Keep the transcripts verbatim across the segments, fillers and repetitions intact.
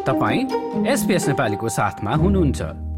तपाईं एसपीएस नेपालीको साथमा हुनुहुन्छ।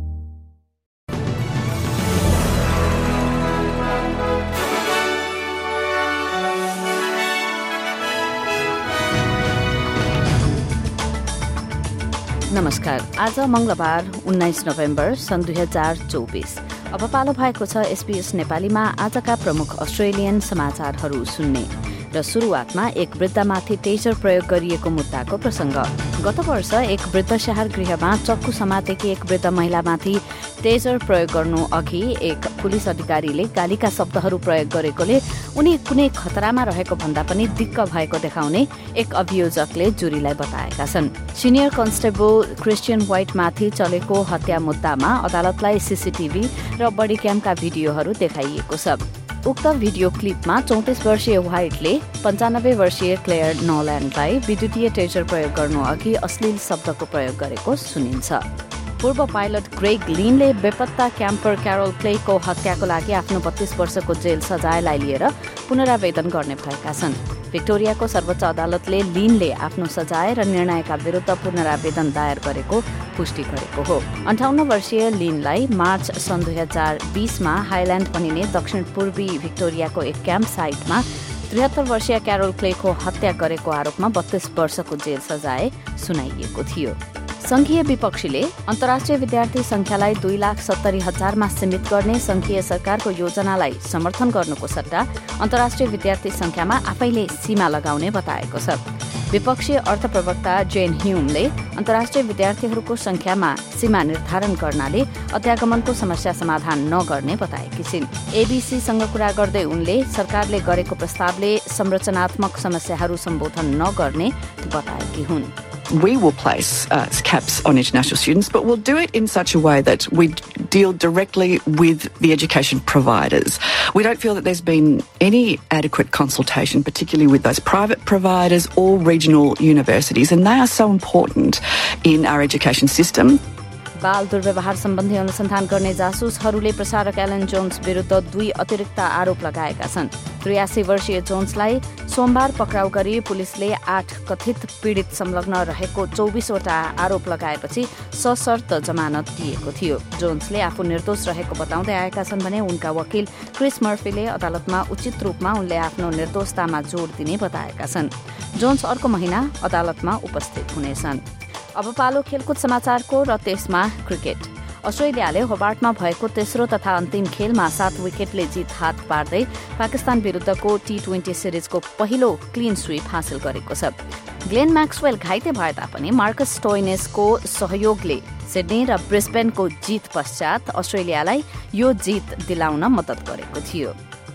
नमस्कार। आज मंगलबार उन्नाइस नोभेम्बर सन् दुई हजार चौबिस। अब पालो भएको छ एसपीएस नेपालीमा आजका प्रमुख अस्ट्रेलियन समाचारहरू सुन्ने र सुरुवातमा एक वृद्धमाथि टेजर प्रयोग गरिएको मुद्दाको प्रसंग। गत वर्ष एक वृद्ध शहर गृहमा चक्कु समातेकी एक वृद्ध महिलामाथि टेजर प्रयोग गर्नु अघि एक पुलिस अधिकारीले गालीका शब्दहरू प्रयोग गरेकोले उनी कुनै खतरामा रहेको भन्दा पनि दिक्क भएको देखाउने एक अभियोजकले जुरीलाई बताएका छन्। सिनियर कन्स्टेबल क्रिस्टियन व्हाइटमाथि चलेको हत्या मुद्दामा अदालतलाई सीसीटीभी र बडी क्यामका भिडियोहरू देखाइएको छ। उक्त भिडियो क्लिपमा चौतिस वर्षीय व्हाइटले पञ्चानब्बे वर्षीय क्लेयर नोल्यान्डलाई विद्युतीय टेजर प्रयोग गर्नु अघि अश्लील शब्दको प्रयोग गरेको सुनिन्छ। पूर्व पाइलट ग्रेग लिनले बेपत्ता क्याम्पर क्यारोल क्लेको हत्याको लागि आफ्नो बत्तीस वर्षको जेल सजायलाई लिएर पुनरावेदन गर्ने भएका छन्। भिक्टोरियाको सर्वोच्च अदालतले लिनले आफ्नो सजाय र निर्णयका विरुद्ध पुनरावेदन दायर गरेको पुष्टि गरेको हो। अन्ठाउन्न वर्षीय लिनलाई मार्च सन् दुई हजार बीसमा हाइल्याण्ड भनिने दक्षिण पूर्वी भिक्टोरियाको एक क्याम्प साइटमा त्रिहत्तर वर्षीय क्यारोल क्लेको हत्या गरेको आरोपमा बत्तीस वर्षको जेल सजाय सुनाइएको थियो। संघीय विपक्षीले अन्तर्राष्ट्रिय विद्यार्थी संख्यालाई दुई लाख सत्तरी हजारमा सीमित गर्ने संघीय सरकारको योजनालाई समर्थन गर्नुको सट्टा अन्तर्राष्ट्रिय विद्यार्थी संख्यामा आफैले सीमा लगाउने बताएको छ। विपक्षी अर्थ प्रवक्ता जेन ह्युमले अन्तर्राष्ट्रिय विद्यार्थीहरूको संख्यामा सीमा निर्धारण गर्नाले अध्यागमनको समस्या समाधान नगर्ने बताएकी छिन्। एबीसीसँग कुरा गर्दै उनले सरकारले गरेको प्रस्तावले संरचनात्मक समस्याहरू सम्बोधन नगर्ने बताएकी हुन्। We will place uh, caps on international students, but we'll do it in such a way that we deal directly with the education providers. We don't feel that there's been any adequate consultation, particularly with those private providers or regional universities, and they are so important in our education system. बाल दुर्व्यवहार सम्बन्धी अनुसन्धान गर्ने जासुसहरूले प्रसारक Elon Johns विरुद्ध दुई अतिरिक्त आरोप लगाएका छन्। त्रियासी वर्षीय जोन्सलाई सोमबार पक्राउ गरी पुलिसले आठ कथित पीडित संलग्न रहेको चौबिसवटा आरोप लगाएपछि सशर्त जमानत दिएको थियो। जोन्सले आफू निर्दोष रहेको बताउँदै आएका छन् भने उनका वकिल क्रिस मर्फीले अदालतमा उचित रूपमा उनले आफ्नो निर्दोषतामा जोड दिने बताएका छन्। जोन्स अर्को महिना अदालतमा उपस्थित हुनेछन्। अब पालो खेलकुद समाचारको र त्यसमा क्रिकेट। अस्ट्रेलियाले होबार्टमा भएको तेस्रो तथा अन्तिम खेलमा सात विकेटले जित हात पार्दै पाकिस्तान विरुद्धको टी ट्वेन्टी सिरिजको पहिलो क्लिन स्वीप हासिल गरेको छ। ग्लेन म्याक्सवेल घाइते भए तापनि मार्कस स्टोइनेसको सहयोगले सिडनी र ब्रिस्बेनको जित पश्चात अस्ट्रेलियालाई यो जित दिलाउन मद्दत गरेको थियो।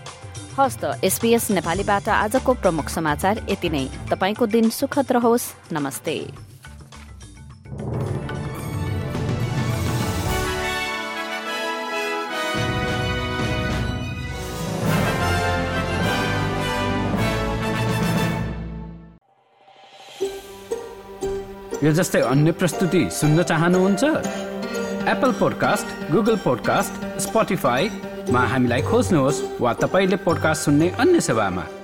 हस्त एसपीएस नेपालीबाट आजको प्रमुख समाचार यति नै। तपाईको दिन सुखद रहोस्। नमस्ते। यो जस्तै अन्य प्रस्तुति सुन्न चाहनुहुन्छ? एप्पल पोडकास्ट, गुगल पोडकास्ट, स्पोटिफाईमा हामीलाई खोज्नुहोस् वा तपाईले पोडकास्ट सुन्ने अन्य सेवामा।